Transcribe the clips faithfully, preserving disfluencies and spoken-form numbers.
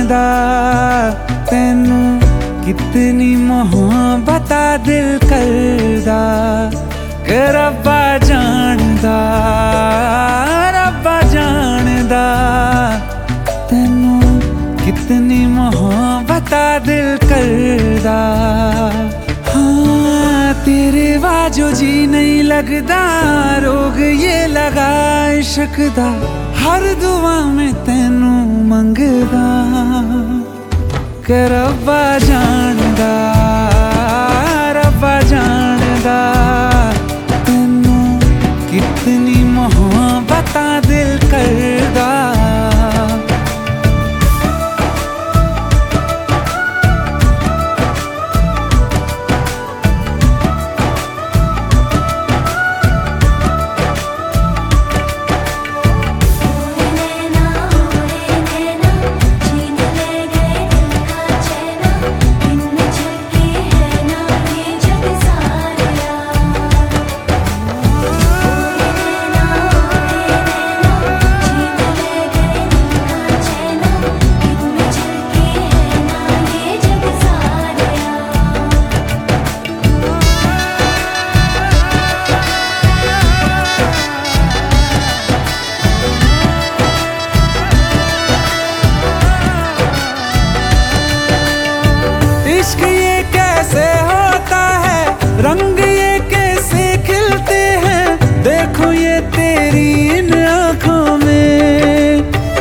जानदा तैनू कितनी मोहब्बत दिल करदा कि रब्बा जानदा रब्बा जानदा तैनू कितनी मोहब्बत दिल करदा। हाँ तेरे बाजो जी नहीं लगदा रोग ये लगा इश्क दा हर दुआ में तैनू मंगदा कि रब्बा जानदा रब्बा जानदा तैनू कितनी मोहब्बत दिल करदा। इश्क ये कैसे होता है रंग ये कैसे खिलते हैं देखो ये तेरी इन आँखों में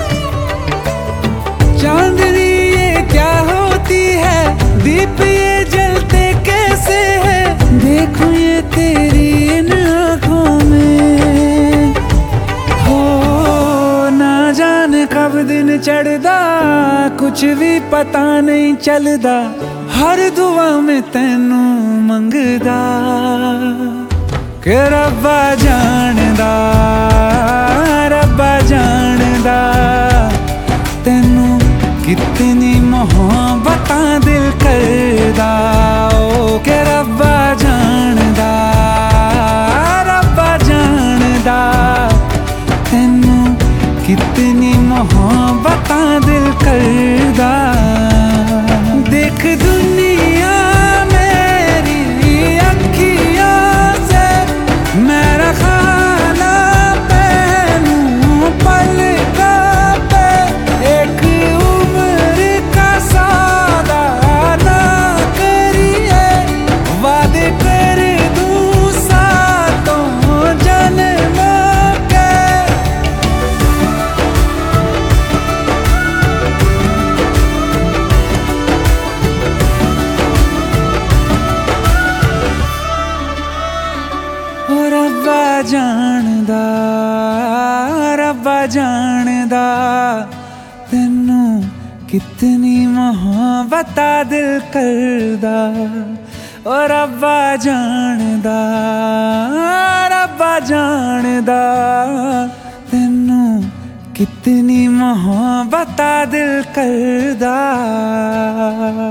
चांदनी ये क्या होती है दीप ये जलते कैसे है देखो ये तेरी इन आँखों में। हो ना जाने कब दिन चढ़दा कुछ भी पता नहीं चलदा हर दुआ में तैनू मंगदा कि रब्बा जानदा रब्बा जानदा तैनू कितनी मोहब्बत दिल करदा ओ कि रब्बा जानदा रब्बा जानदा तैनू कितनी मोहब्बत दिल करदा। देख दुनिया मेरी अखियों से मेरा खाना पहनूं पलकों पे एक उम्र का सौदा ना करिए वादे कर दूं सातों जन्मों के। रब्बा जानदा रब्बा जानदा तैनू कितनी मोहब्बत दिल करदा ओ रब्बा जानदा रब्बा जानदा तैनू कितनी मोहब्बत दिल करदा।